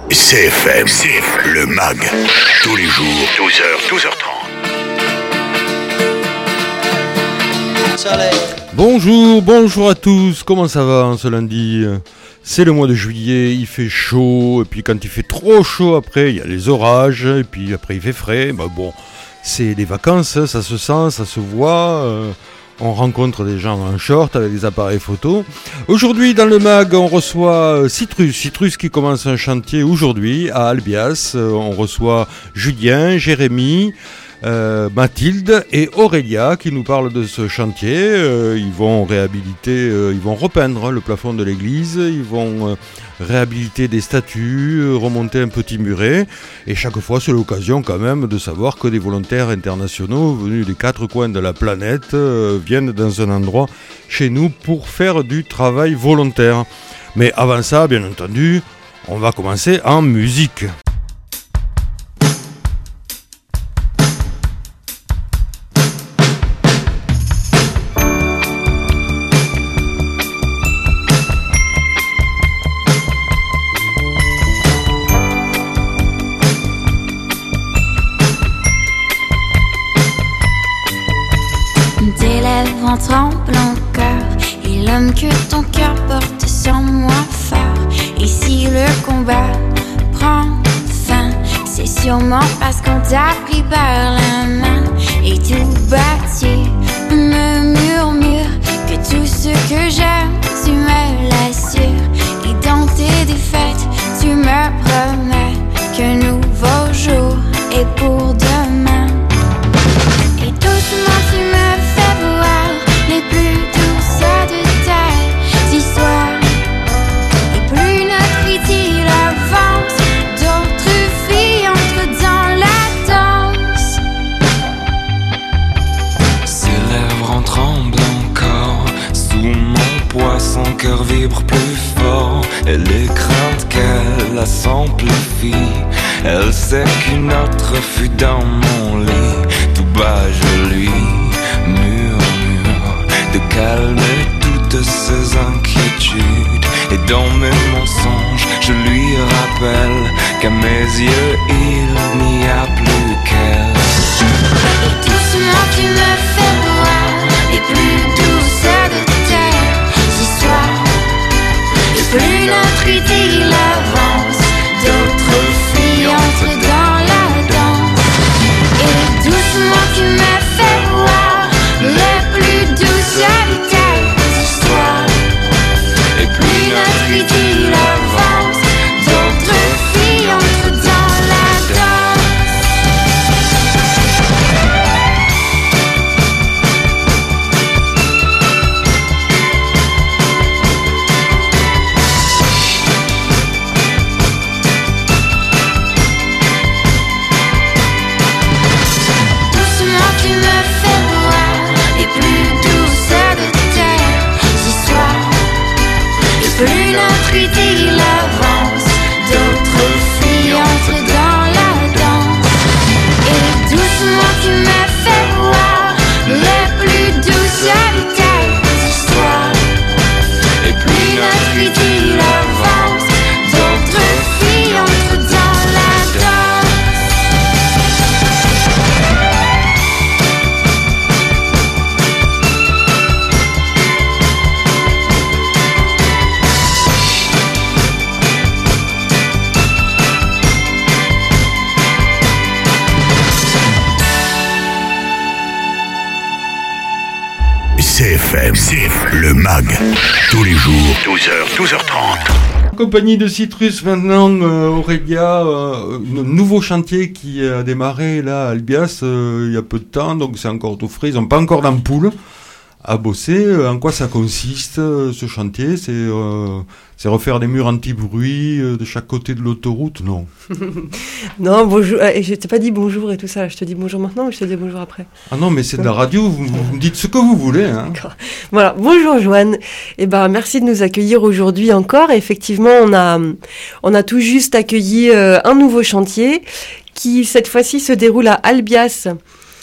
CFM, le MAG, tous les jours, 12h, 12h30. Bonjour à tous, comment ça va ce lundi ? C'est le mois de juillet, il fait chaud, et puis quand il fait trop chaud après, il y a les orages, et puis après il fait frais, bon, c'est les vacances, ça se sent, ça se voit, on rencontre des gens en short avec des appareils photo. Aujourd'hui dans le MAG, on reçoit Citrus qui commence un chantier aujourd'hui à Albias, on reçoit Julien, Jérémy, Mathilde et Aurélia qui nous parlent de ce chantier. Ils vont réhabiliter, ils vont repeindre le plafond de l'église, ils vont réhabiliter des statues, remonter un petit muret, et chaque fois c'est l'occasion quand même de savoir que des volontaires internationaux venus des quatre coins de la planète viennent dans un endroit chez nous pour faire du travail volontaire. Mais avant ça, bien entendu, on va commencer en musique. Tremble encore, et l'homme que ton cœur porte sur moi fort. Et si le combat prend fin, c'est sûrement parce qu'on t'a pris par la main. Et tout bâti me murmure que tout ce que j'aime, tu me l'assures. Et dans tes défaites, tu me promets qu'un nouveau jour est pour demain. Et doucement tu me fais voir les plus douces de tes histoires. Et plus notre idylle avance, d'autres filles entrent dans la danse. Ses lèvres en tremblent encore. Sous mon poids, son cœur vibre plus fort. Et les craintes qu'elle a s'amplifient. Elle sait qu'une autre fut dans mon lit. Tout bas je lui murmure de calmer toutes ses inquiétudes. Et dans mes mensonges je lui rappelle qu'à mes yeux il n'y a plus qu'elle. Et doucement tu me fais voir les plus douces de tes histoires. Et plus notre idylle avance, d'autres filles entrent dans la danse. Et doucement tu me fais voir les plus douces de tes histoires. Et plus notre idylle avance, d'autres filles entrent dans la danse. Doucement tu me fais voir les plus douces de tes histoires. Et plus notre idylle avance, d'autres filles entrent dans la danse. Et doucement tu me fais voir les plus douces de tes histoires. Et plus Notre idylle avance, d'autres filles entrent dans la danse. CFM, le MAG, tous les jours, 12h, 12h30. En compagnie de Citrus maintenant, Aurélia, un nouveau chantier qui a démarré là à Albias il y a peu de temps, donc c'est encore tout frais, ils n'ont pas encore d'ampoule à bosser. En quoi ça consiste ce chantier ? C'est refaire des murs anti-bruit de chaque côté de l'autoroute ? Non. Non, bonjour. Je t'ai pas dit bonjour et tout ça. Je te dis bonjour maintenant ou je te dis bonjour après ? Ah non, mais c'est de la radio, vous me dites ce que vous voulez. Hein. D'accord. Voilà, bonjour Joanne. Merci de nous accueillir aujourd'hui encore. Et effectivement, on a tout juste accueilli un nouveau chantier qui cette fois-ci se déroule à Albias.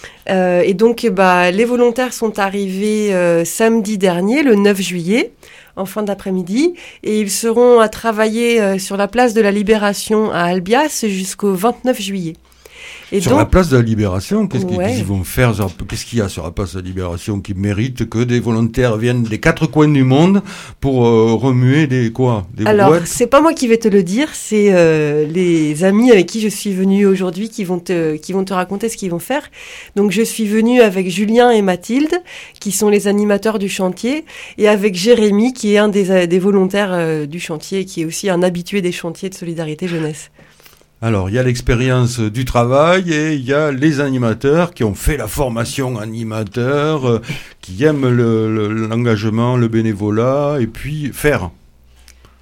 Et donc, les volontaires sont arrivés samedi dernier, le 9 juillet. en fin d'après-midi. Et ils seront à travailler sur la place de la Libération à Albias jusqu'au 29 juillet. Et sur donc, la place de la Libération, qu'est-ce ouais. qu'ils vont faire? Qu'est-ce qu'il y a sur la place de la Libération qui mérite que des volontaires viennent des 4 coins du monde pour remuer des Alors, brouettes? c'est pas moi qui vais te le dire, c'est les amis avec qui je suis venue aujourd'hui qui vont te raconter ce qu'ils vont faire. Donc, je suis venue avec Julien et Mathilde, qui sont les animateurs du chantier, et avec Jérémy, qui est un des volontaires du chantier, qui est aussi un habitué des chantiers de Solidarité Jeunesse. Alors, il y a l'expérience du travail et il y a les animateurs qui ont fait la formation animateur, qui aiment l'engagement, le bénévolat et puis faire. Julien ?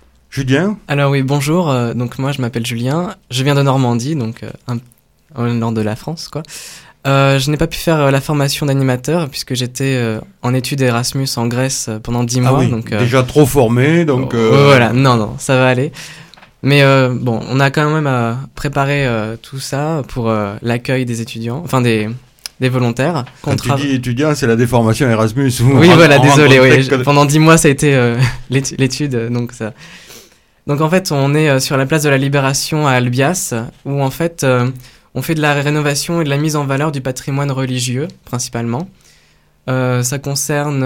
Alors oui, bonjour. Donc moi, je m'appelle Julien. Je viens de Normandie, donc au nord de la France, quoi. Je n'ai pas pu faire la formation d'animateur puisque j'étais en études Erasmus en Grèce pendant 10 mois. Oui, donc, déjà trop formé, donc... Voilà, non, ça va aller. Mais bon, on a quand même préparé tout ça pour l'accueil des étudiants, enfin des volontaires. Quand tu dis étudiant, c'est la déformation Erasmus. Oui, voilà, désolé. Oui. Pendant 10 mois, ça a été l'étude, donc ça... Donc en fait, on est sur la place de la Libération à Albias, où en fait, on fait de la rénovation et de la mise en valeur du patrimoine religieux, principalement. Ça concerne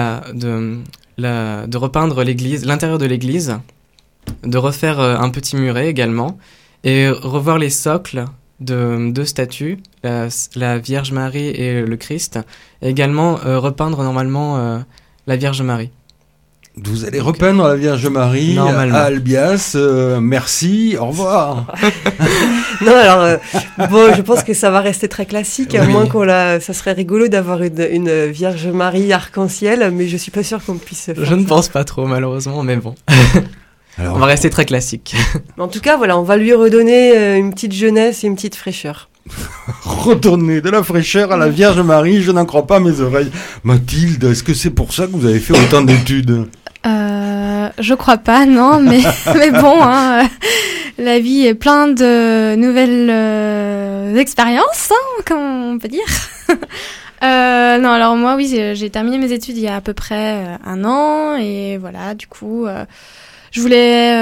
de repeindre l'église, l'intérieur de l'église, de refaire un petit muret également, et revoir les socles de 2 statues, la Vierge Marie et le Christ, et également repeindre normalement la Vierge Marie. Vous allez repeindre la Vierge Marie à Albias. Merci, au revoir. Non, alors, je pense que ça va rester très classique, à moins ça serait rigolo d'avoir une Vierge Marie arc-en-ciel, mais je suis pas sûre qu'on puisse faire Je ne pense pas trop, malheureusement, mais bon. Alors, on va rester très classique. En tout cas, voilà, on va lui redonner une petite jeunesse et une petite fraîcheur. Redonner de la fraîcheur à la Vierge Marie, je n'en crois pas mes oreilles. Mathilde, est-ce que c'est pour ça que vous avez fait autant d'études ? Je crois pas, non, mais bon, la vie est pleine de nouvelles expériences, comme on peut dire. Non, alors moi, oui, j'ai terminé mes études il y a à peu près 1 an, et voilà, du coup... Je voulais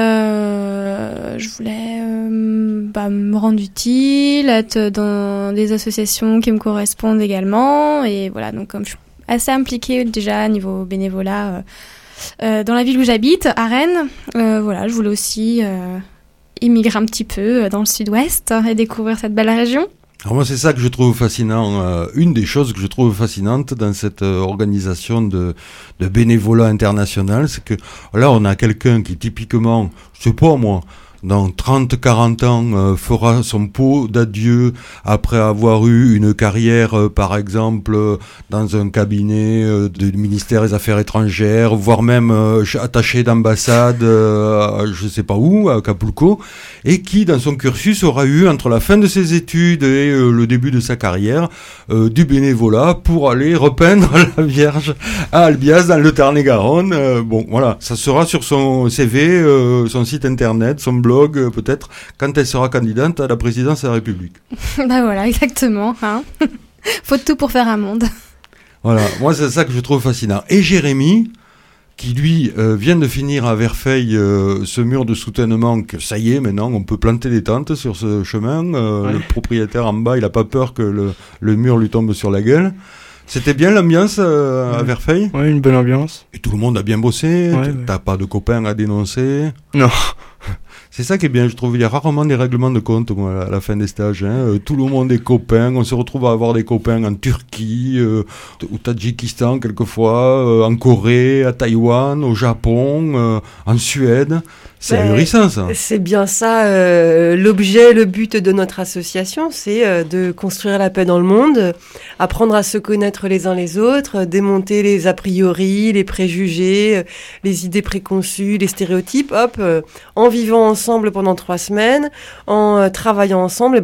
me rendre utile, être dans des associations qui me correspondent également, et voilà, donc comme je suis assez impliquée déjà niveau bénévolat dans la ville où j'habite, à Rennes, voilà, je voulais aussi immigrer un petit peu dans le sud-ouest et découvrir cette belle région. Alors moi, c'est ça que je trouve fascinant. Une des choses que je trouve fascinante dans cette organisation de bénévolat international, c'est que là, on a quelqu'un qui typiquement, je sais pas moi, dans 30-40 ans, fera son pot d'adieu après avoir eu une carrière, par exemple, dans un cabinet du ministère des Affaires étrangères, voire même attaché d'ambassade, je sais pas où, à Acapulco, et qui, dans son cursus, aura eu, entre la fin de ses études et le début de sa carrière, du bénévolat pour aller repeindre la Vierge à Albias, dans le Tarn-et-Garonne. Bon, voilà, ça sera sur son CV, son site internet, son blog, peut-être, quand elle sera candidate à la présidence de la République. Bah voilà, exactement. Hein. Faut de tout pour faire un monde. Voilà, moi c'est ça que je trouve fascinant. Et Jérémy, qui lui vient de finir à Verfeil ce mur de soutènement, que ça y est, maintenant on peut planter des tentes sur ce chemin. Le propriétaire en bas, il n'a pas peur que le mur lui tombe sur la gueule. C'était bien l'ambiance à Verfeil ? Oui, une bonne ambiance. Et tout le monde a bien bossé ? T'as pas de copains à dénoncer ? Non. C'est ça qui est bien, je trouve. Il y a rarement des règlements de compte à la fin des stages. Tout le monde est copain. On se retrouve à avoir des copains en Turquie, au Tadjikistan quelquefois, en Corée, à Taïwan, au Japon, en Suède. C'est ahurissant, ça. C'est bien ça. L'objet, le but de notre association, c'est de construire la paix dans le monde, apprendre à se connaître les uns les autres, démonter les a priori, les préjugés, les idées préconçues, les stéréotypes. Hop, en vivant ensemble pendant 3 semaines, en travaillant ensemble,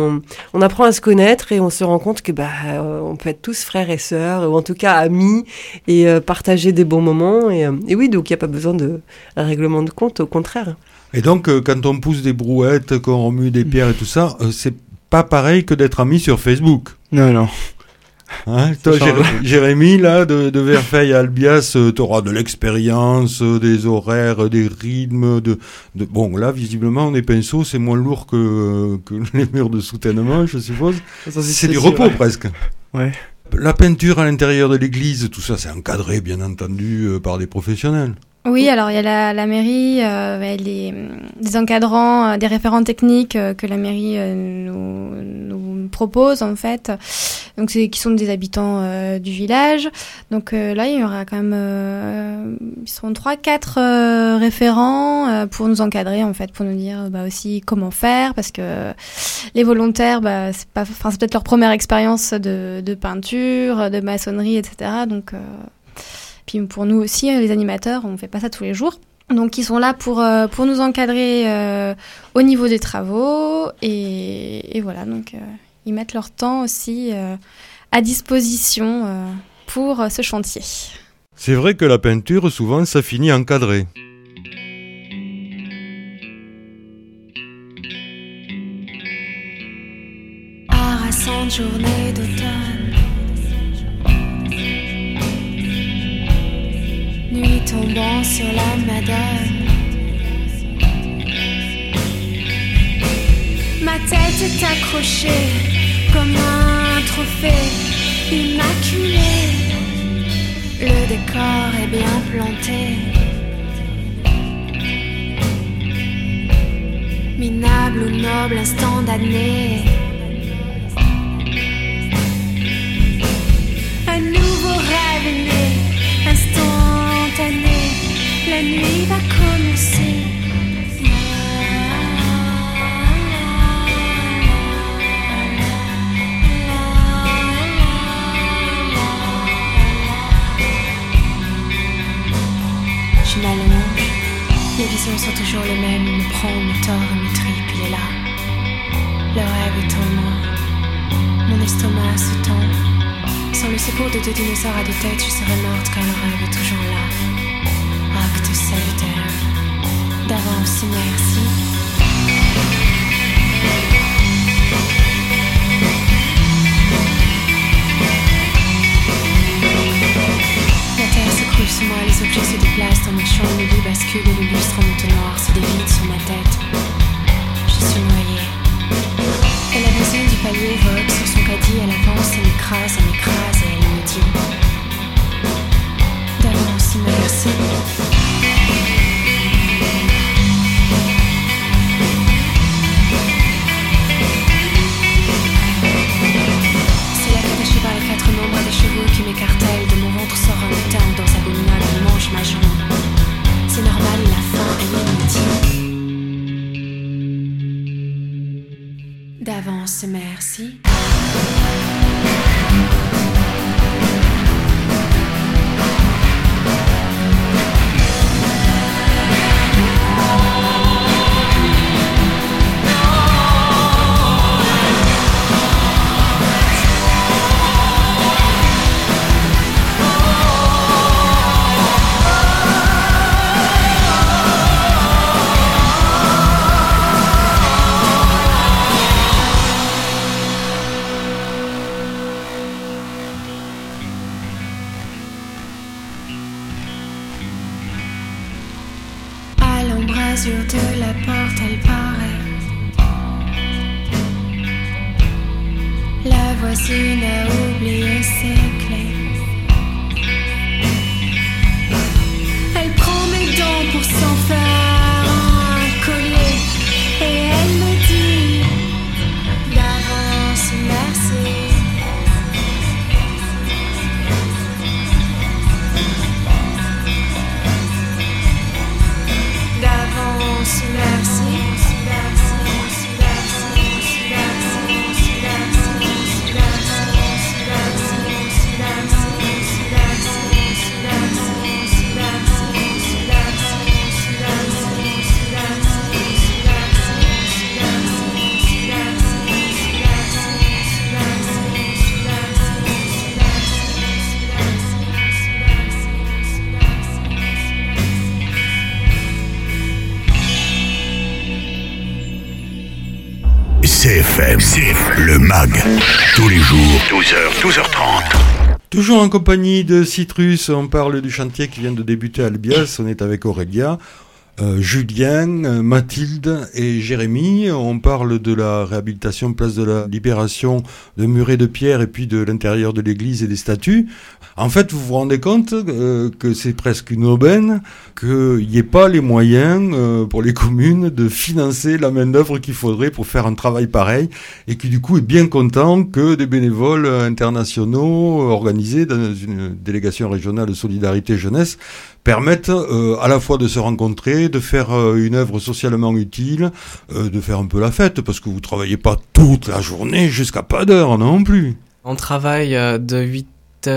on apprend à se connaître et on se rend compte que on peut être tous frères et sœurs, ou en tout cas amis, et partager des bons moments. Et oui, donc il n'y a pas besoin de règlement de compte, au contraire. Et donc, quand on pousse des brouettes, qu'on remue des pierres et tout ça, c'est pas pareil que d'être amis sur Facebook. Non. Hein, toi, Jérémy, là, de Verfeil à Albias, tu auras de l'expérience, des horaires, des rythmes. Bon, là, visiblement, les pinceaux, c'est moins lourd que les murs de soutènement, je suppose. C'est du repos, presque. Ouais. La peinture à l'intérieur de l'église, tout ça, c'est encadré, bien entendu, par des professionnels. Oui, alors il y a la mairie, des encadrants, des référents techniques que la mairie nous propose en fait, donc qui sont des habitants du village. Donc là, il y aura quand même, ils seront 3-4 référents pour nous encadrer en fait, pour nous dire aussi comment faire, parce que les volontaires, c'est peut-être leur première expérience de peinture, de maçonnerie, etc. Donc puis pour nous aussi, les animateurs, on fait pas ça tous les jours. Donc ils sont là pour nous encadrer au niveau des travaux et voilà, donc ils mettent leur temps aussi à disposition pour ce chantier. C'est vrai que la peinture, souvent, ça finit encadré. Harassante journée d'automne, nuit tombant sur la Madone. Ma tête est accrochée comme un trophée immaculé. Le décor est bien planté, minable ou noble instant d'année. Un nouveau rêve est né, instantané. La nuit va commencer. Je m'allonge, les visions sont toujours les mêmes. Il me prend, me tord et me tripe, il est là. Le rêve est en moi, mon estomac se tend. Sans le secours de deux dinosaures à deux têtes, je serais morte car le rêve est toujours là. Acte salutaire, d'avance merci. La terre s'écroule sous moi, les objets se déplacent dans mon champ, le lit bascule et le lustre en entonnoir se dévide sur ma tête. Je suis noyée. Et la voisine du palier vogue sur son caddie, elle avance, elle m'écrase et elle me dit d'avance merci. C'est la attachée par les quatre membres des chevaux qui m'écartèlent. De mon ventre sort un étern dans abominable, elle mange ma jambe. C'est normal, il a faim et il me dit d'avance merci. CFM, le MAG, tous les jours, 12h, 12h30. Toujours en compagnie de Citrus, on parle du chantier qui vient de débuter à Albias. On est avec Aurélia, Julien, Mathilde et Jérémy. On parle de la réhabilitation place de la Libération, de murets de pierre et puis de l'intérieur de l'église et des statues. En fait, vous vous rendez compte que c'est presque une aubaine, qu'il n'y ait pas les moyens pour les communes de financer la main-d'œuvre qu'il faudrait pour faire un travail pareil, et qui du coup est bien content que des bénévoles internationaux organisés dans une délégation régionale de solidarité jeunesse permettent à la fois de se rencontrer, de faire une œuvre socialement utile, de faire un peu la fête, parce que vous travaillez pas toute la journée jusqu'à pas d'heure non plus. On travaille de 8h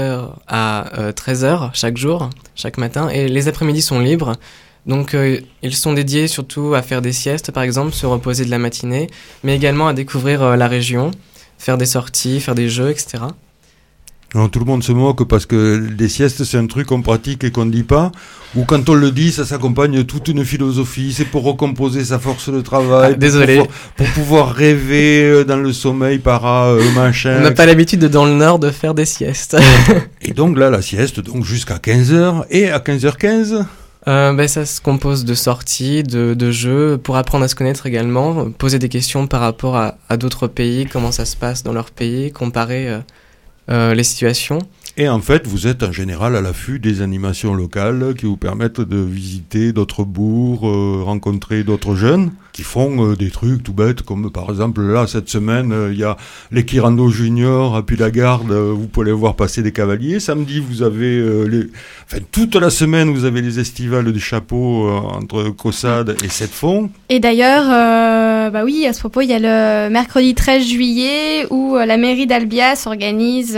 à 13h chaque jour, chaque matin, et les après-midi sont libres. Donc ils sont dédiés surtout à faire des siestes, par exemple, se reposer de la matinée, mais également à découvrir la région, faire des sorties, faire des jeux, etc. Alors, tout le monde se moque parce que les siestes, c'est un truc qu'on pratique et qu'on ne dit pas. Ou quand on le dit, ça s'accompagne de toute une philosophie. C'est pour recomposer sa force de travail. Désolé. Pour pouvoir rêver dans le sommeil machin. On n'a pas l'habitude dans le Nord de faire des siestes. Et donc là, la sieste, donc jusqu'à 15h. Et à 15h15 ça se compose de sorties, de jeux, pour apprendre à se connaître également. Poser des questions par rapport à d'autres pays, comment ça se passe dans leur pays, comparer les situations. Et en fait, vous êtes en général à l'affût des animations locales qui vous permettent de visiter d'autres bourgs, rencontrer d'autres jeunes qui font des trucs tout bêtes, comme par exemple là, cette semaine, il y a les Kirando Junior à Puy-la-Garde, vous pouvez voir passer des cavaliers. Samedi, vous avez, toute la semaine, vous avez les estivales du chapeau entre Caussade et Sept-Fonds. Et d'ailleurs, à ce propos, il y a le mercredi 13 juillet où la mairie d'Albias organise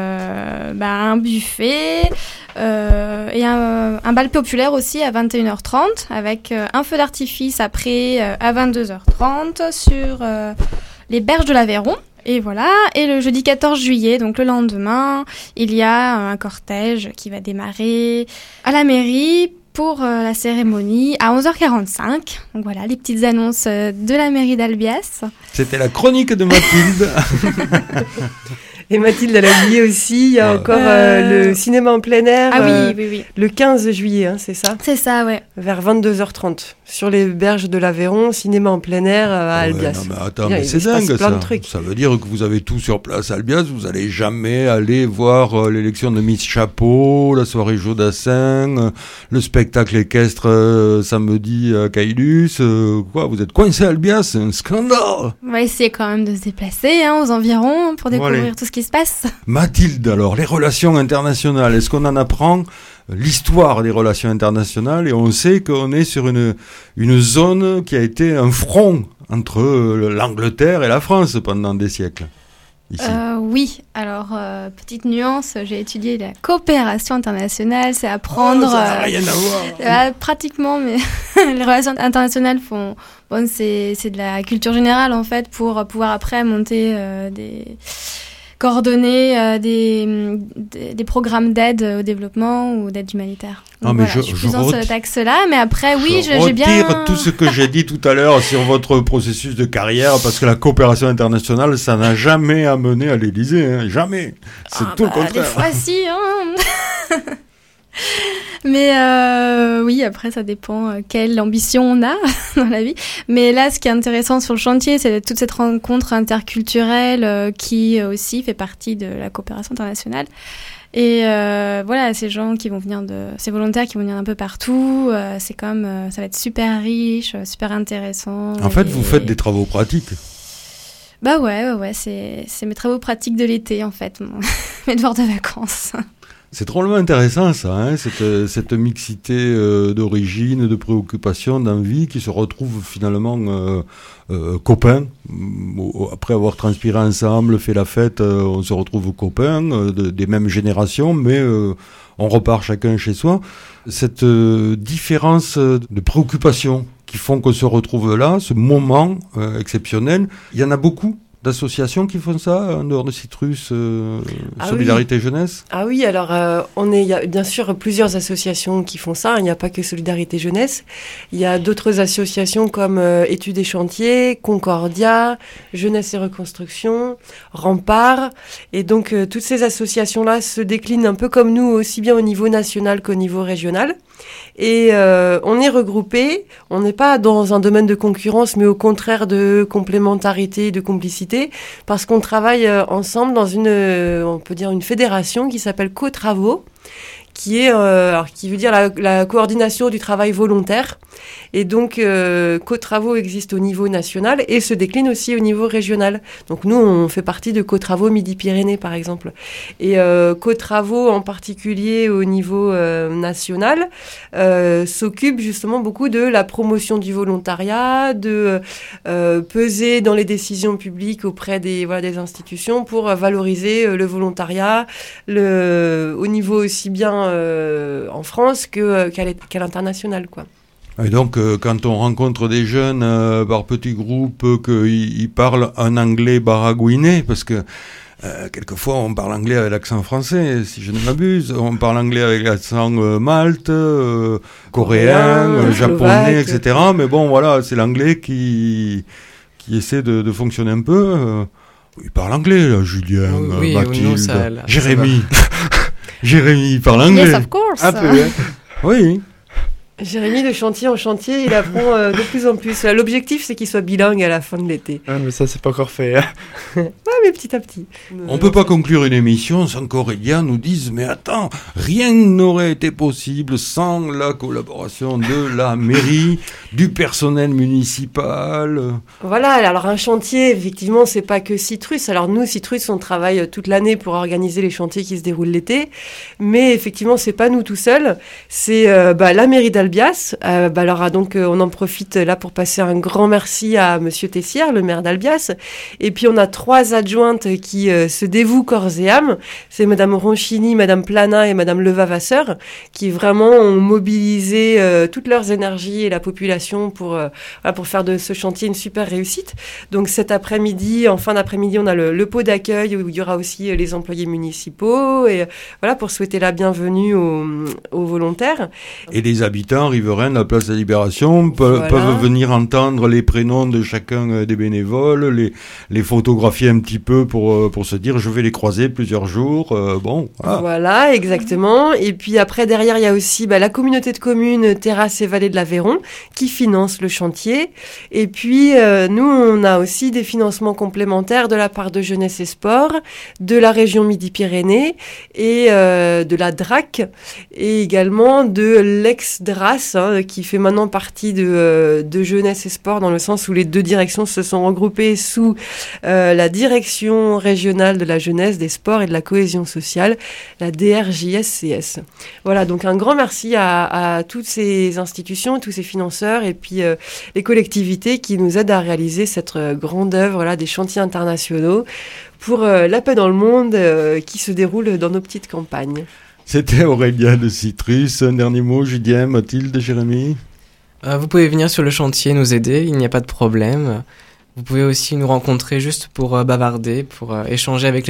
un buffet et un bal populaire aussi à 21h30 avec un feu d'artifice après à 22h30 sur les berges de l'Aveyron. Et voilà, et le jeudi 14 juillet, donc le lendemain, il y a un cortège qui va démarrer à la mairie pour la cérémonie à 11h45. Donc voilà, les petites annonces de la mairie d'Albias. C'était la chronique de Mathilde. Et Mathilde, elle a oublié aussi, il y a encore le cinéma en plein air. Ah oui. Le 15 juillet, c'est ça ? C'est ça, ouais. Vers 22h30. Sur les berges de l'Aveyron, cinéma en plein air à Albias. Non, mais attends, mais c'est dingue ça. Ça veut dire que vous avez tout sur place à Albias, vous n'allez jamais aller voir l'élection de Miss Chapeau, la soirée Jodassin, le spectacle équestre samedi à Caylus. Vous êtes coincé à Albias, c'est un scandale. On va essayer quand même de se déplacer aux environs pour découvrir tout ce qui se passe. Mathilde, alors, les relations internationales, est-ce qu'on en apprend l'histoire des relations internationales, et on sait qu'on est sur une zone qui a été un front entre l'Angleterre et la France pendant des siècles. Ici. Oui, alors petite nuance, j'ai étudié la coopération internationale, c'est apprendre... ça n'a rien à voir. Pratiquement, mais les relations internationales c'est de la culture générale en fait, pour pouvoir après monter coordonner des programmes d'aide au développement ou d'aide humanitaire. Donc je suis plus dans cet axe-là, mais après, j'ai bien... Je retire tout ce que j'ai dit tout à l'heure sur votre processus de carrière, parce que la coopération internationale, ça n'a jamais amené à l'Élysée, jamais. C'est tout le contraire. Des fois, si, Mais oui, après ça dépend quelle ambition on a dans la vie. Mais là, ce qui est intéressant sur le chantier, c'est toute cette rencontre interculturelle qui aussi fait partie de la coopération internationale. Et ces gens qui vont venir ces volontaires qui vont venir un peu partout, c'est comme ça va être super riche, super intéressant. En fait, vous faites des travaux pratiques. Ouais, c'est mes travaux pratiques de l'été en fait, mes devoirs de vacances. C'est drôlement intéressant ça, cette mixité d'origine, de préoccupations, d'envie qui se retrouvent finalement copains. Après avoir transpiré ensemble, fait la fête, on se retrouve copains des mêmes générations, mais on repart chacun chez soi. Cette différence de préoccupations qui font qu'on se retrouve là, ce moment exceptionnel, il y en a beaucoup d'associations qui font ça, en dehors de Citrus, Solidarité Jeunesse? Ah oui, alors il y a bien sûr plusieurs associations qui font ça. Il n'y a pas que Solidarité Jeunesse. Il y a d'autres associations comme Études et Chantiers, Concordia, Jeunesse et Reconstruction, Rempart. Et donc toutes ces associations-là se déclinent un peu comme nous, aussi bien au niveau national qu'au niveau régional. Et on est regroupés, on n'est pas dans un domaine de concurrence, mais au contraire de complémentarité, de complicité, parce qu'on travaille ensemble dans on peut dire une fédération qui s'appelle Co-Travaux, qui veut dire la coordination du travail volontaire. Et donc, Co-Travaux existe au niveau national et se décline aussi au niveau régional. Donc nous, on fait partie de Co-Travaux Midi-Pyrénées, par exemple. Et Co-Travaux, en particulier au niveau national, s'occupe justement beaucoup de la promotion du volontariat, de peser dans les décisions publiques auprès des institutions pour valoriser le volontariat, au niveau aussi bien en France qu'à l'international, quoi. Et donc, quand on rencontre des jeunes par petits groupes, qu'ils parlent un anglais baragouiné, parce que quelquefois on parle anglais avec l'accent français, si je ne m'abuse, on parle anglais avec l'accent malte, coréen, japonais, etc. Mais bon, voilà, c'est l'anglais qui essaie de fonctionner un peu. Il parle anglais, là, Julien, Mathilde, Jérémy. Jérémy parle anglais. Yes, of course. Un peu, hein. Oui. Jérémy, de chantier en chantier, il apprend de plus en plus. L'objectif, c'est qu'il soit bilingue à la fin de l'été. Ah, mais ça, c'est pas encore fait. Hein. Ouais, mais petit à petit. On peut pas conclure une émission sans qu'Aurélien nous dise « Mais attends, rien n'aurait été possible sans la collaboration de la mairie, du personnel municipal. » Voilà, alors un chantier, effectivement, c'est pas que Citrus. Alors nous, Citrus, on travaille toute l'année pour organiser les chantiers qui se déroulent l'été. Mais effectivement, c'est pas nous tout seuls. C'est la mairie d'Albias. Alors donc, on en profite là pour passer un grand merci à Monsieur Tessière, le maire d'Albias. Et puis on a 3 adjointes qui se dévouent corps et âme. C'est Madame Ronchini, Madame Plana et Madame Levavasseur, qui vraiment ont mobilisé toutes leurs énergies et la population pour faire de ce chantier une super réussite. Donc cet après-midi, en fin d'après-midi, on a le pot d'accueil où il y aura aussi les employés municipaux et voilà, pour souhaiter la bienvenue aux volontaires. Et les habitants riverains de la place de la Libération peuvent venir entendre les prénoms de chacun des bénévoles, les photographier un petit peu pour se dire je vais les croiser plusieurs jours. Voilà, exactement. Et puis après, derrière, il y a aussi la communauté de communes Terrasse et Vallée de l'Aveyron qui finance le chantier. Et puis, nous, on a aussi des financements complémentaires de la part de Jeunesse et Sport, de la région Midi-Pyrénées et de la DRAC et également de l'ex-DRAS, qui fait maintenant partie de Jeunesse et Sport, dans le sens où les 2 directions se sont regroupées sous la direction régionale de la jeunesse, des sports et de la cohésion sociale, la DRJSCS. Voilà, donc un grand merci à toutes ces institutions, tous ces financeurs et puis les collectivités qui nous aident à réaliser cette grande œuvre des chantiers internationaux pour la paix dans le monde qui se déroule dans nos petites campagnes. C'était Aurélien de Citrus. Un dernier mot, Julien, Mathilde, Jérémy. Vous pouvez venir sur le chantier, nous aider, il n'y a pas de problème. Vous pouvez aussi nous rencontrer juste pour bavarder, pour échanger avec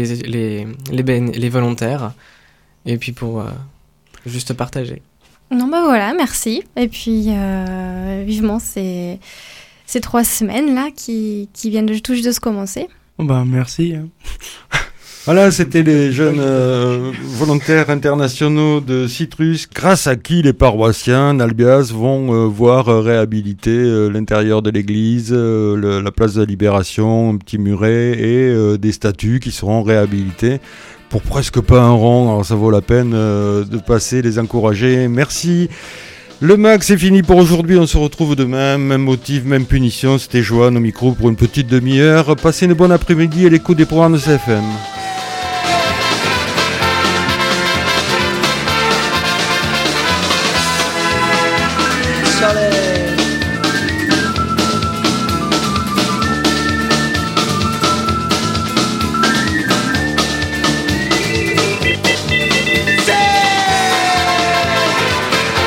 les volontaires, et puis pour juste partager. Non, voilà, merci. Et puis, vivement ces 3 semaines-là qui viennent tout juste de se commencer. Merci. Voilà, c'était les jeunes volontaires internationaux de Citrus, grâce à qui les paroissiens d'Albias vont voir réhabiliter l'intérieur de l'église, la place de la Libération, un petit muret et des statues qui seront réhabilitées pour presque pas un rond. Alors ça vaut la peine de passer, les encourager. Merci. Le MAG, c'est fini pour aujourd'hui. On se retrouve demain. Même motif, même punition. C'était Joanne au micro pour une petite demi-heure. Passez une bonne après-midi à l'écoute des programmes de CFM.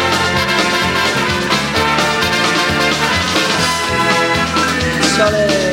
Charlie.